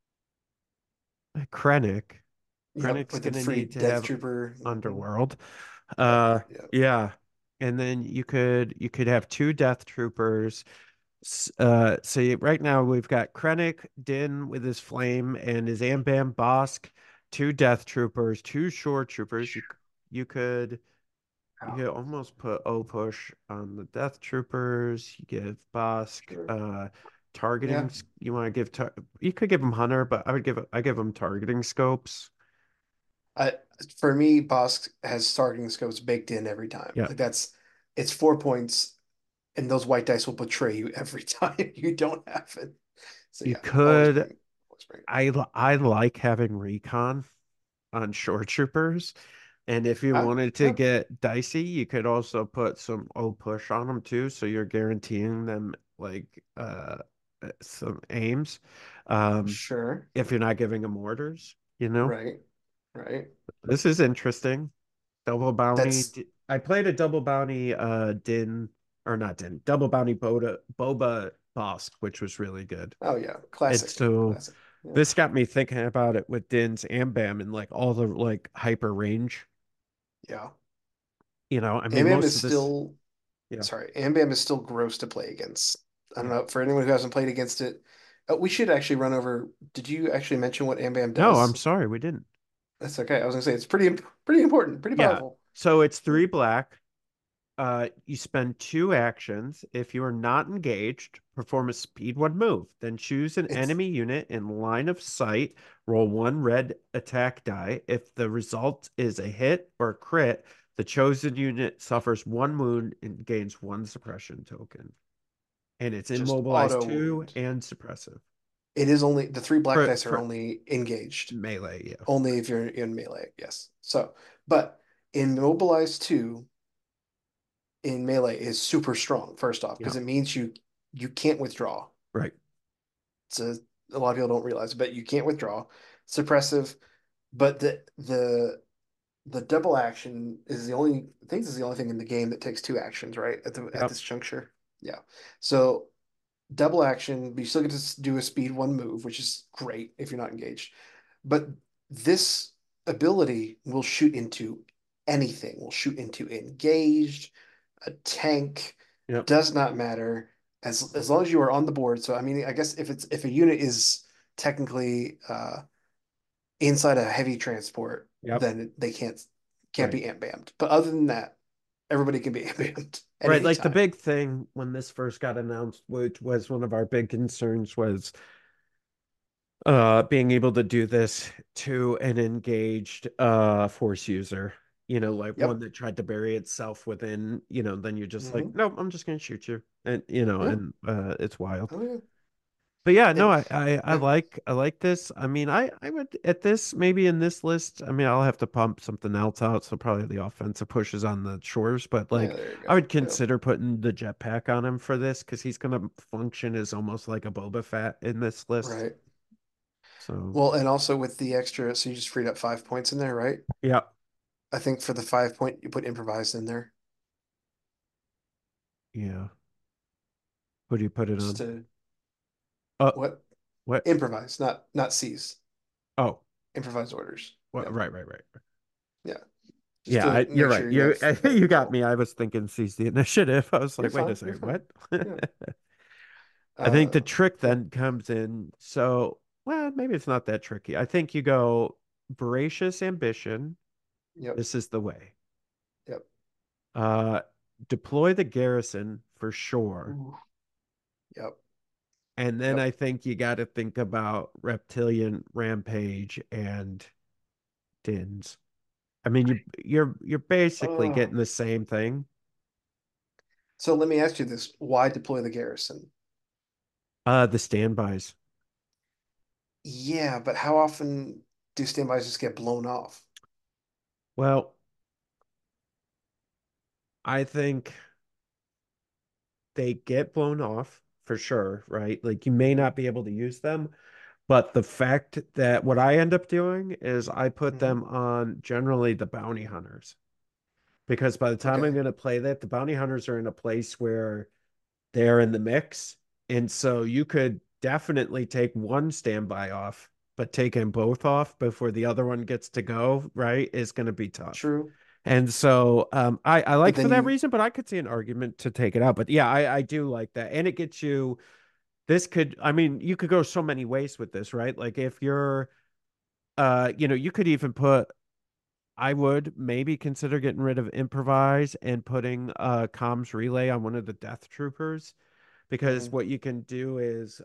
Krennic? Yep. Krennic's With the gonna free need to Death have Trooper. Underworld. Yep. Yep. Yeah. And then you could have two Death Troopers. Right now we've got Krennic, Din with his flame and his Ambam Bosk, two Death Troopers, two Shore Troopers. You could almost put Push on the Death Troopers. You give Bosk Sure. targeting. Yeah. You want to you could give him Hunter, but I give him targeting scopes. I for me, Bosk has targeting scopes baked in every time. Yeah. Like it's 4 points, and those white dice will betray you every time you don't have it. So You yeah, could always bring it. I like having recon on shore troopers. And if you Ah, wanted to yep, get dicey, you could also put some push on them too, so you're guaranteeing them like some aims. Um sure. if you're not giving them orders. Right, right. This is interesting. Double bounty. That's I played a double bounty Din or not Din, double bounty Boba Bosk, which was really good. oh yeah, And classic, so classic. Yeah, this got me thinking about it with Din's Ambam and like all the like hyper range. yeah. I mean Ambam most is of this, still yeah. sorry. Ambam is still gross to play against. I don't Yeah. know for anyone who hasn't played against it. We should actually run over. Did you actually mention what Ambam No, I'm does? sorry, we didn't. That's okay. I was gonna say it's pretty important, pretty Yeah. powerful. So it's three black. You spend two actions. If you are not engaged, perform a speed one move. Then choose an It's enemy unit in line of sight. Roll one red attack die. If the result is a hit or crit, the chosen unit suffers one wound and gains one suppression token. And it's just immobilized auto two wound. and suppressive It is only the three black for dice are for only engaged. melee. Yeah. Only if you're in melee, yes. So, but immobilize two in melee is super strong, first off, Yeah. because it means you can't withdraw. Right. It's a lot of people don't realize, but you can't withdraw. Suppressive, but the double action is the only things is the only thing in the game that takes two actions, right? At Yep. this juncture. Yeah. So double action, but you still get to do a speed one move, which is great if you're not engaged. But this ability will shoot into anything. Will shoot into engaged, a tank, Yep. does not matter as long as you are on the board. So I mean, I guess if a unit is technically inside a heavy transport, Yep. then they can't Right. be amp bammed. But other than that, everybody can be amp bammed at Right. any Like the time. big thing when this first got announced, which was one of our big concerns, was being able to do this to an engaged force user. Like one Yep. that tried to bury itself within, then you're just like, Hmm. nope, I'm just gonna shoot you. And Yeah. it's wild. Oh yeah. But yeah, no, And I yeah. like this. I mean, I would at this maybe in this list. I mean, I'll have to pump something else out, so probably the offensive pushes on the shores. But Yeah, like, there you I go. would Yeah. consider putting the jetpack on him for this because he's gonna function as almost like a Boba Fett in this list. Right. So Well, and also with the extra, so you just freed up 5 points in there, right? yeah, I think for the 5 point, you put improvised in there yeah. Who do you put it just on? to Uh, what? what? Improvise, not seize. Oh, Improvise orders. what? Yeah. Right, right, right. Yeah. Just Yeah, to you're make right. sure you You have you got control. me. I was thinking seize the initiative. I was You're like, wait a fine. You're second, fine. what? Yeah. I think the trick Yeah. then comes in. So, well, maybe it's not that tricky. I think you go voracious ambition. Yep. This is the way. Yep. Uh, deploy the garrison for sure. Ooh. Yep. And then Yep. I think you got to think about reptilian rampage and dins. I mean, you're basically Oh. getting the same thing. So let me ask you this. Why deploy the garrison? The standbys. Yeah, but how often do standbys just get blown off? Well, I think they get blown off for sure, right? Like you may Hmm. not be able to use them, but the fact that what I end up doing is I put Hmm. them on generally the bounty hunters because by the time I'm Okay. going to play that, the bounty hunters are in a place where they're in the mix. And so you could definitely take one standby off, but taking both off before the other one gets to go, right, is going to be tough. True. And so I But like then for that you, reason, but I could see an argument to take it out. But yeah, I do like that. And it gets you, this could, I mean, you could go so many ways with this, right? Like if you're, you could even put, I would maybe consider getting rid of improvise and putting comms relay on one of the death troopers because mm, what you can do is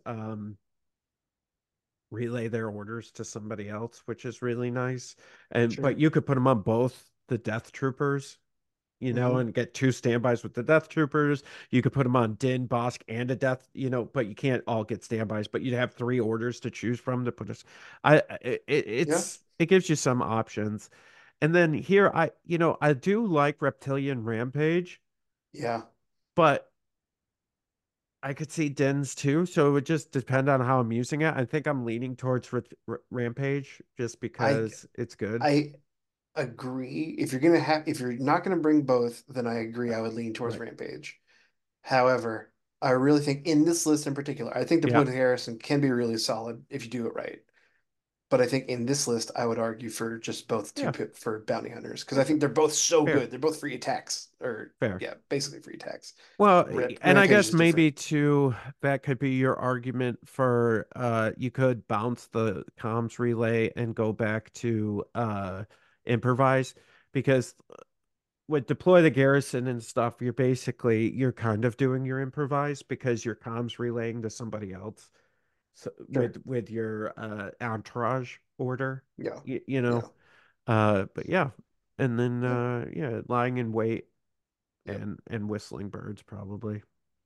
relay their orders to somebody else, which is really nice. And but sure. you could put them on both the death troopers, Hmm. and get two standbys with the death troopers. You could put them on Din, Bosk, and a death, but you can't all get standbys, but you'd have three orders to choose from to put us. Yeah. It gives you some options. And then here I do like Reptilian Rampage, Yeah. but I could see Dens too, so it would just depend on how I'm using it. I think I'm leaning towards Rampage just I because it's good. I agree. If you're not gonna bring both, then I agree. I would lean towards Right. Rampage. However, I really think in this list in particular, I think Yeah. Deployed Harrison can be really solid if you do it right. But I think in this list, I would argue for just both Yeah. for bounty hunters because I think they're both so Fair. good. They're both free attacks, or Fair. yeah, basically free attacks. Well, and I Rampage guess is different. maybe too that could be your argument for you could bounce the comms relay and go back to improvise because with deploy the garrison and stuff, you're kind of doing your improvise because your comms relaying to somebody else. So Sure. with your entourage order, Yeah. you know. Yeah. But yeah. And then Yep. yeah, lying in wait Yep. and whistling birds probably.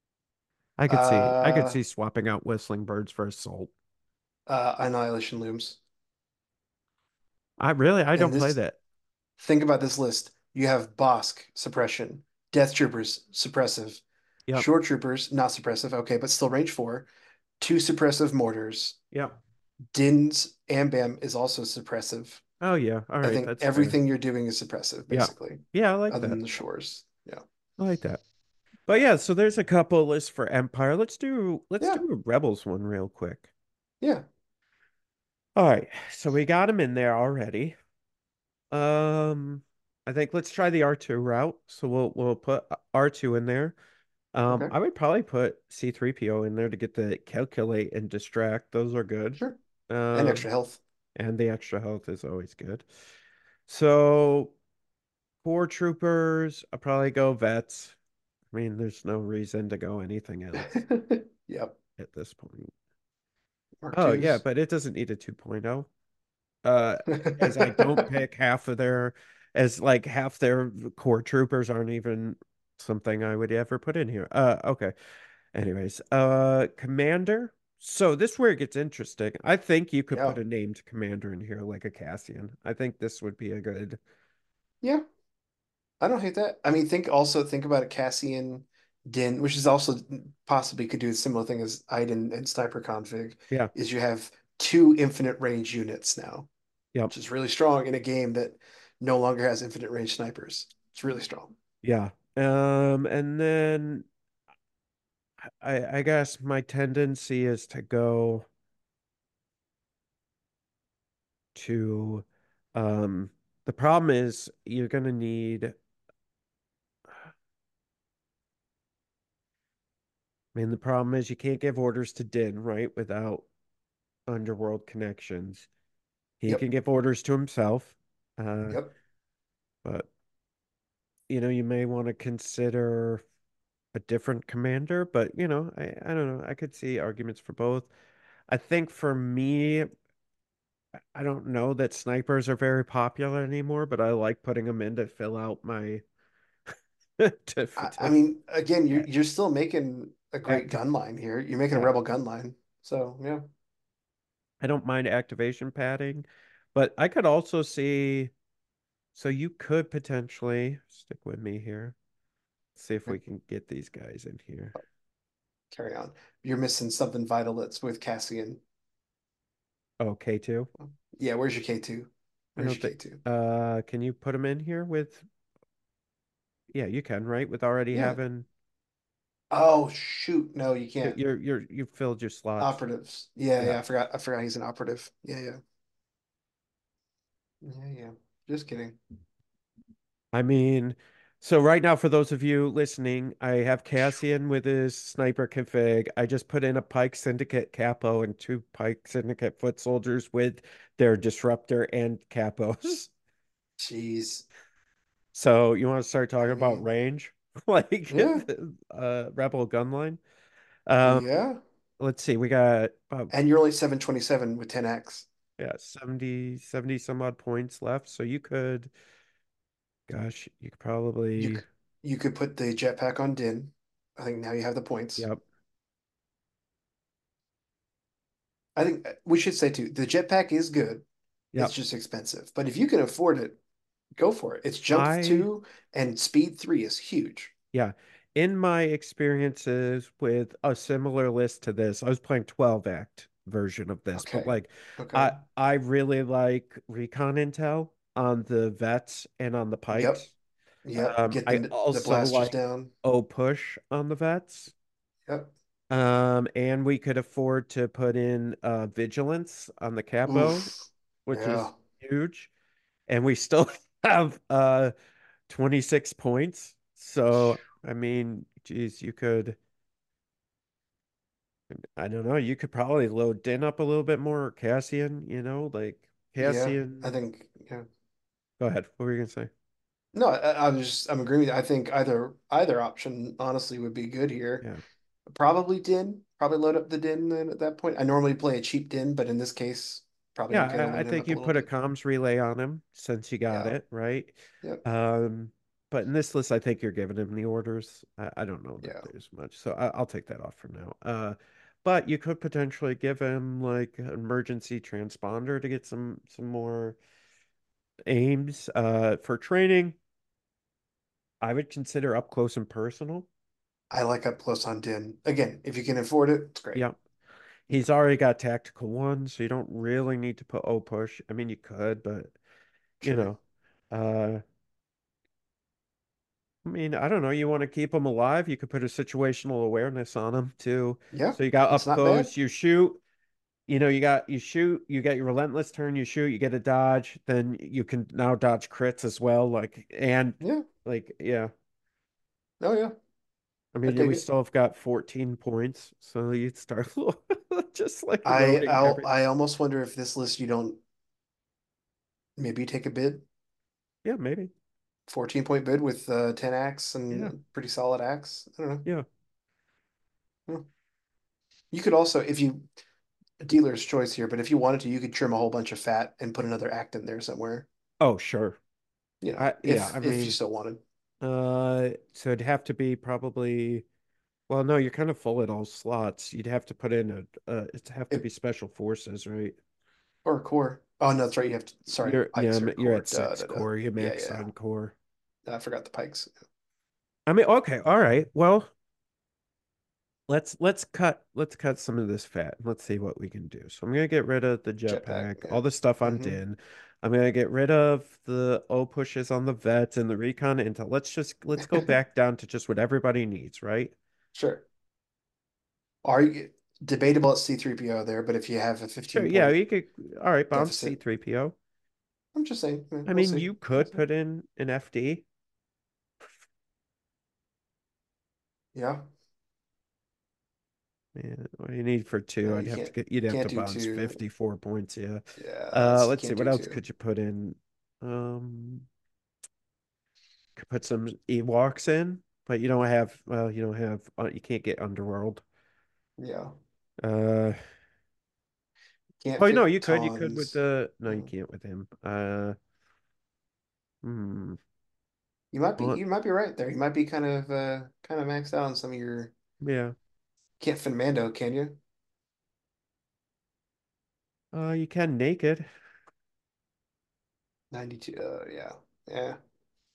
I could Uh, see swapping out whistling birds for assault. Annihilation looms. I And don't play this, that. think about this list. You have Bosk suppression, Death Troopers suppressive, Yep. Shore Troopers not suppressive, okay, but still range four, two suppressive mortars. Yep. Din's Ambam is also suppressive. Oh yeah. All I right, think that's fair. everything you're doing is suppressive, Yeah. basically, Yeah, I like other that. than the shores. Yeah. I like that. But yeah, so there's a couple lists for Empire. Let's Yeah. do a Rebels one real quick. Yeah. All right. So we got them in there already. Um, I think let's try the R2 route. So we'll put R2 in there. Okay. I would probably put C3PO in there to get the calculate and distract. Those are good. Sure. And Um, extra health. and the extra health is always good. So four troopers, I'll probably go vets. I mean, there's no reason to go anything else Yep. at this point. Mark Oh yeah, twos. but it doesn't need a 2.0. Uh, as I don't pick as like half their core troopers aren't even something I would ever put in here. Okay. Anyways, commander. So this is where it gets interesting. I think you could put Yeah. a named commander in here like a Cassian. I think this would be a good. Yeah. I don't hate that. I mean, think about a Cassian Din, which is also possibly could do a similar thing as Iden and Sniper Config, Yeah. is you have two infinite range units now, Yep. which is really strong in a game that no longer has infinite range snipers. It's really strong. Yeah. And then I guess my tendency is to go to um the problem is you're gonna need I mean the problem is you can't give orders to Din, right, without underworld connections. He Yep. can give orders to himself. Uh Yep. but you may want to consider a different commander, but I don't know. I could see arguments for both. I think for me, I don't know that snipers are very popular anymore, but I like putting them in to fill out my I to mean, again, you're still making a great active. gun line here. You're making a Yeah, rebel gun line. So yeah. I don't mind activation padding, but I could also see. So you could potentially stick with me here. See if we can get these guys in here. carry on. You're missing something vital that's with Cassian. Oh, K2. Yeah, where's your K2? I Where's don't your think. K2? Can you put them in here with? Yeah, you can, right? With already Yeah. having Oh shoot. No, you can't. you filled your slots. Operatives. Yeah, Yeah. yeah, I forgot he's an operative. Yeah, yeah. Yeah, yeah. Just kidding. I mean, so right now, for those of you listening, I have Cassian with his sniper config. I just put in a Pike Syndicate capo and two Pike Syndicate foot soldiers with their disruptor and capos. Jeez. So you want to start I talking about mean, range, like yeah. Rebel gunline? Um, Yeah. let's see, we got about And you're only 727 with 10x. yeah 70 some odd points left. So you could, gosh, you could You probably, c- you could put the jetpack on Din. I think now you have the points. yep, I think we should say too, the jetpack is good. It's yep. just expensive. But if you can afford it, go for it. It's jump I 2 and speed 3 is huge. Yeah. In my experiences with a similar list to this, I was playing 12 act version of this, but Okay. like Okay. I really like recon intel on the vets and on the Yep. pikes. Yep. Get I the also blasters like down. O push on the vets. Yep. And we could afford to put in vigilance on the capo, Oof. which is Yeah. huge. And we still have 26 points. So, I mean, geez, you could, I don't know, you could probably load Din up a little bit more, or Cassian, like Yeah. I Cassian. think, yeah. Go ahead. What were you gonna say? No, I'm agreeing with you. I think either option honestly would be good here. Yeah. Probably Din. Probably load up the Din then at that point. I normally play a cheap Din, but in this case, probably Yeah, okay to I load him think up a you little put a bit. comms relay on him since you got Yeah. it, right? Yep. Um, but in this list, I think you're giving him the orders. I don't know that Yeah. there's much, so I'll take that off for now. But you could potentially give him like an emergency transponder to get some more aims. For training, I would consider up close and personal. I like up close on Din. Again, if you can afford it, it's great. Yep. He's already got tactical one, so you don't really need to put O push. I mean, you could, but you Sure. know, uh, I mean, I don't know. You want to keep him alive? You could put a situational awareness on him too. Yeah. So you got It's up not bad. close, you shoot. You shoot. You get your relentless turn. You shoot. You get a dodge. Then you can now dodge crits as well. Yeah. Yeah. Oh yeah. I I mean, dig we it. still have got 14 points, so you'd start just like loading everything. I almost wonder if this list you don't maybe take a bid. Yeah, maybe. 14-point bid with 10 axe Yeah, and pretty solid axe. I don't know. yeah. Hmm. You could also, if you dealer's choice here, but if you wanted to, you could trim a whole bunch of fat and put another act in there somewhere. Oh, sure. Yeah. I If you mean, still wanted. so it'd have to be probably. Well, no, you're kind of full at all slots. You'd have to put in it'd have to If be special forces, right? or core. Oh no, that's right. You have to. Sorry, pikes are You're core. at Duh, six duh, duh. core. You Yeah, max yeah. on core. I forgot the pikes. I mean, okay, all right. Well, let's cut some of this fat. Let's see what we can do. So I'm gonna get rid of the Jetpack. jetpack, Yeah. all the stuff on Mm-hmm. Din. I'm gonna get rid of the O pushes on the vets and the recon intel. Let's go back down to just what everybody needs, right? Sure. Are you debatable at C3PO there, but if you have a Sure, 15 yeah, point you could. All right, bounce deficit, C3PO. I'm just saying, I we'll mean, see. you We'll could see. put in an FD. Yeah. Yeah, what do you need for two? No, you can't You'd have can't to do bounce two. 54 points, yeah. Yeah, that's you Let's see, can't what do else two. could you put in? Could put some Ewoks in, but you can't get Underworld. Yeah. Uh, Can't oh no, fit you could with tons. no, you Mm. can't with him. Hmm. Well, You might be right there. You might be kind of maxed out on some of your yeah. can't fit Mando, can you? You can naked. 92. Yeah. Yeah.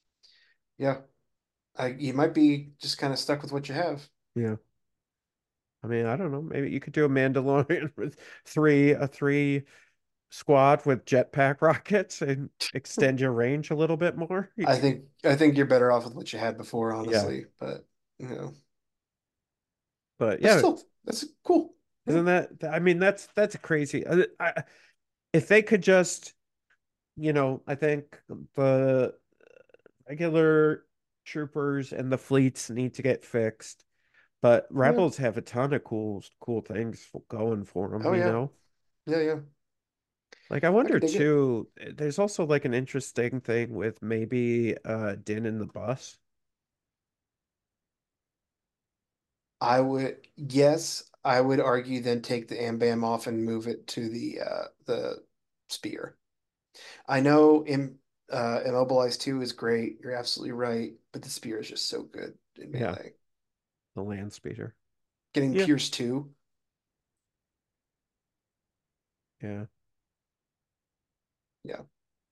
Yeah. You might be just kind of stuck with what you have. Yeah. I mean, I don't know. Maybe you could do a Mandalorian with a three squad with jetpack rockets and extend your range a little bit more. I think you're better off with what you had before, Yeah, honestly. But you know, but but yeah, still, that's cool. Yeah. isn't that? I mean, that's crazy. If they could just, I think the regular troopers and the fleets need to get fixed, but Yeah. Rebels have a ton of cool things going for them, Oh yeah. Yeah, yeah. Like I I wonder could dig it. too, there's also like an interesting thing with maybe Din in the bus. I would argue then take the AMBAM off and move it to the spear. I know Immobilize 2 is great. You're absolutely right, but the spear is just so good in Yeah, melee. the land speeder. Getting Yeah, Pierce 2, yeah. yeah,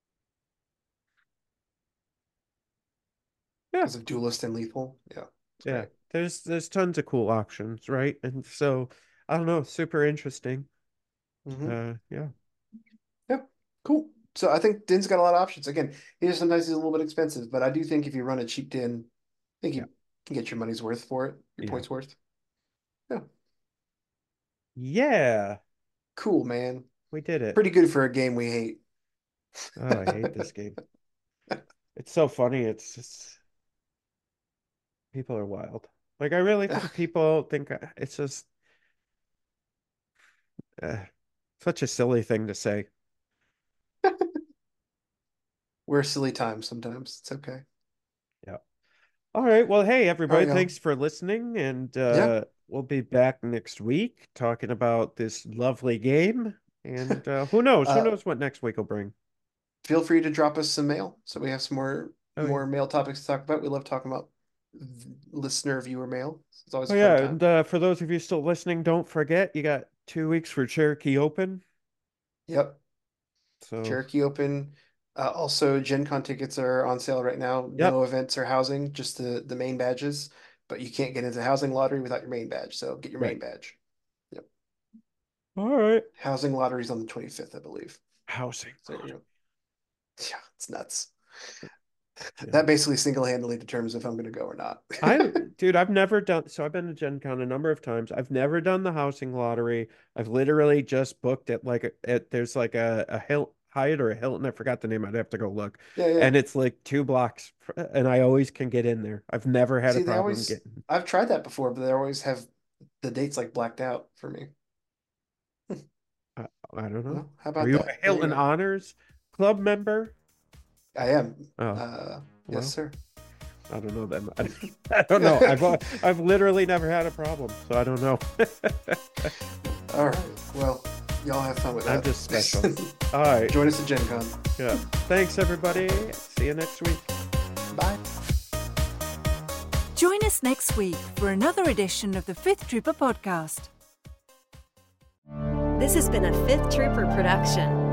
Yeah, because of Duelist and Lethal. Yeah, it's yeah. great. There's tons of cool options, right? And so I don't know, super interesting. Yeah. Yeah, cool. So I think Din's got a lot of options. Again, sometimes he's a little bit expensive, but I do think if you run a cheap Din, I think Yeah. you can get your money's worth for it, your Yeah. points worth. Yeah, Yeah, cool, man. we did it. Pretty good for a game we hate. Oh, I hate this game. It's so funny. It's just people are wild. Like I really think people think it's just uh, such a silly thing to say. We're silly times sometimes. It's okay. Yeah. All right. Well, hey, All everybody, right, y'all. thanks for listening. And Yeah. we'll be back next week talking about this lovely game. And who knows? Who Uh, knows what next week will bring? feel free to drop us some mail so we have some Oh, yeah. more mail topics to talk about. We love talking about listener viewer mail. It's always Oh, a fun yeah. time. And for those of you still listening, don't forget you got 2 weeks for Cherokee Open. Yep. So, Cherokee Open. Also, Gen Con tickets are on sale right now. yep. No events or housing, just the main badges. But you can't get into housing lottery without your main badge. So get your Right. main badge. Yep. All right. Housing lottery's on the 25th, I believe. Housing. So there you go. Yeah, it's nuts. Yeah. That basically single-handedly determines if I'm going to go or not. Dude, I've never done, so I've been to Gen Con a number of times. I've never done the housing lottery. I've literally just booked it like there's like a Hyatt or a Hilton. I forgot the name. I'd have to go look. Yeah, yeah. And it's like 2 blocks, and I always can get in there. I've never had a See, problem getting. I've tried that before, but they always have the dates like blacked out for me. I, I don't know. Well, how Are about you that? a There you Hilton go. Honors Club member? I am. Oh, Yes, well, sir. I don't know them. I don't know. I've literally never had a problem, so I don't know. All right. Well, y'all have fun with that. I'm just special. All right. Join us at Gen Con. Yeah. Thanks, everybody. See you next week. Bye. Join us next week for another edition of the Fifth Trooper podcast. This has been a Fifth Trooper production.